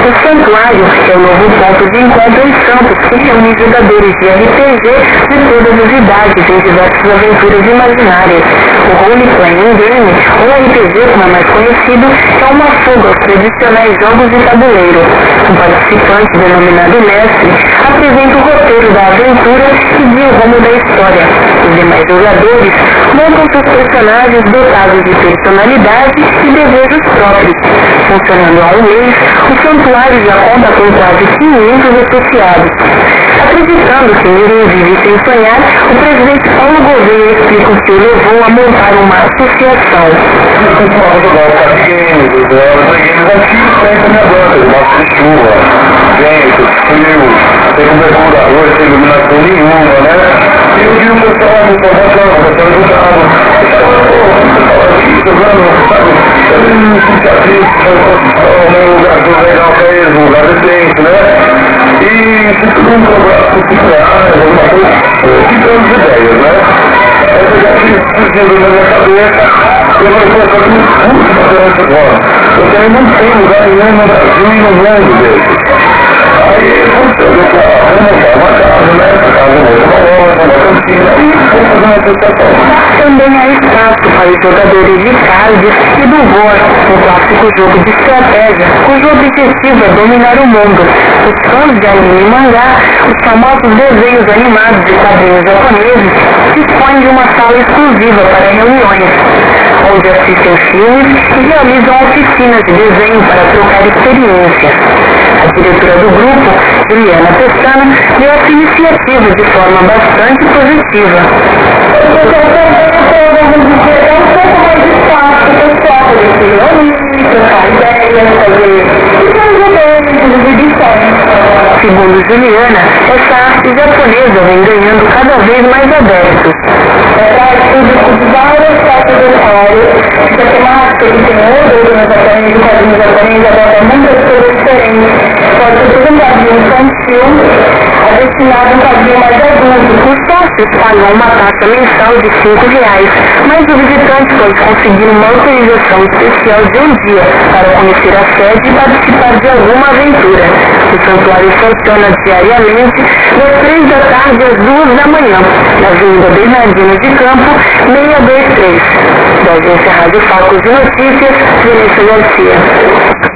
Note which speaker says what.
Speaker 1: O santuário é o novo ponto de encontro em Santos, que reúne jogadores de RPG de todas as idades em diversas aventuras imaginárias. O Role Playing Game, ou RPG como é mais conhecido, é uma fuga aos tradicionais jogos de tabuleiro. Um participante denominado mestre apresenta o roteiro da aventura e guia o rumo da história. Os demais jogadores montam seus personagens dotados de personalidade e desejos próprios. Funcionando há um mês, o santuário já conta com quase 500 associados. Acreditando que ninguém vive sem sonhar, o presidente Paulo Gouveia explica o que o levou a montar uma associação.
Speaker 2: Eu costumava jogar o card games, eu games antigos com a minha banda, nossa de chuva, vento, frio, sem cobertura, sem iluminação nenhuma, né? E eu vi o pessoal me convocando, o pessoal jogando, jogando, sabe? Eu me senti assim, um lugar legal pra eles, um lugar decente, né? E se tudo um programa reais, alguma coisa, ficamos ideias, né? Essa já tinha surgido na minha cabeça, eu falei, pô, só que muito bacana agora. Porque aí não tem lugar nenhum no Brasil e no mundo desse. Aí, eu vou montar uma casa, né? Essa casa uma loja, uma cantina, e vou fazer uma associação.
Speaker 1: Também há espaço para os jogadores de cards e do War, um clássico jogo de estratégia, cujo objetivo é dominar o mundo. Os fãs de anime e mangá, os famosos desenhos animados de quadrinhos japoneses, dispõem de uma sala exclusiva para reuniões, onde assistem filmes e realizam oficinas de desenho para trocar experiências. A diretora do grupo, Juliana Pestana, deu essa iniciativa de forma bastante positiva. Vamos dizer, é um pouco mais de espaço pessoal para se reunir, trocar ideias, fazer eventos, edições. Segundo Juliana, essa arte japonesa vem ganhando cada vez mais adeptos. Essa arte público de várias faixas etárias, essa temática que tem outros no japonês, o quadrinho japonês adota muitas coisas diferentes. Pode ser um quadrinho infantil, destinado a um quadrinho mais adulto. Os sócios pagam uma taxa mensal de R$5, mas o visitante pode conseguir uma autorização especial de um dia para conhecer a sede e participar de alguma aventura. O santuário funciona diariamente das 3 da tarde às 2 da manhã, na Avenida Bernardino de Campo, 623. Da agência Rádio Focus de Notícias, Vanessa Garcia.